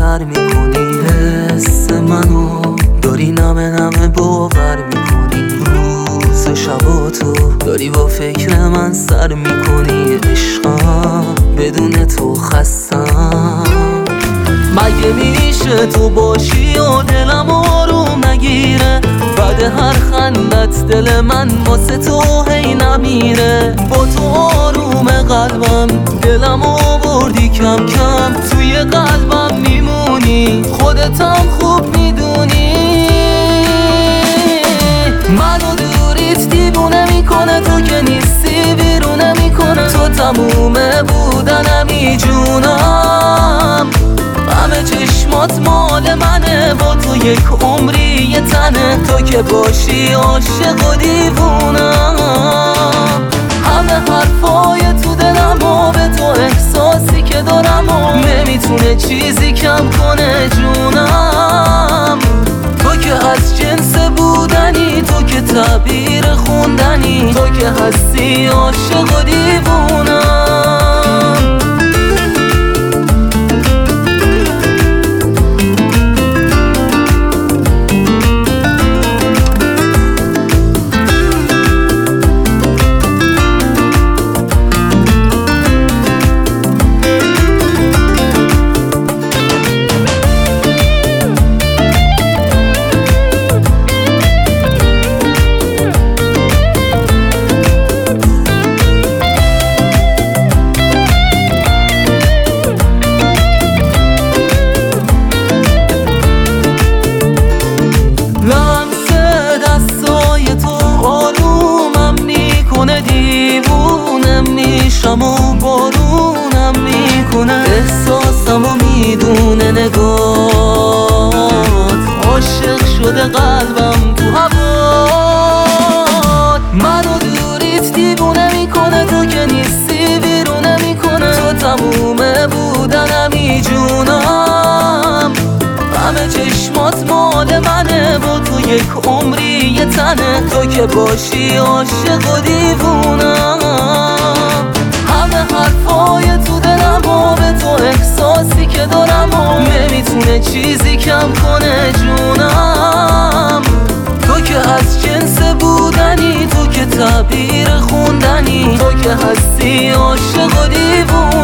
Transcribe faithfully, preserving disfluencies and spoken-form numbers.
باور میکنی، حس منو داری نمه نمه باور میکنی، روز شبا تو داری با فکر من سر میکنی. عشقم بدون تو خستم، مگه میشه تو باشی و دلم آروم نگیره؟ بعد هر خندت دل من واسه تو هی نمیره. با تو آروم قلبم دلم آوردی کم کم، توی قلبم میمونی خودتم خوب میدونی. منو دوریت دیوونه میکنه، تو که نیستی بیرونه میکنه. تو تمومه بودنمی جونم، همه چشمات مال منه، با تو یک عمری یه تنه. تو که باشی عاشق و دیوونم، همه حرفای تو دلم و به تو احساسی که دارم و نمیتونه چیزی کم کنه جونم. تو که از جنس بودنی، تو که تعبیر خوندنی، تو که هستی عاشق و دیوونم. و بارونم میکنه، احساسم و میدونه نگات، عاشق شده قلبم تو هوات. منو دوریت دیوونه میکنه، تو که نیستی بیرونه میکنه. تو تمومه بودنمی جونم، همه چشمات مال منه، با تو یک عمری یه تنه. تو که باشی عاشق و دیوونم، همه حرفای تو دلم و به تو احساسی که دارم و نمیتونه چیزی کم کنه جونم. تو که از جنس بودنی، تو که تعبیر خوندنی، تو که هستی عاشق و دیوونم.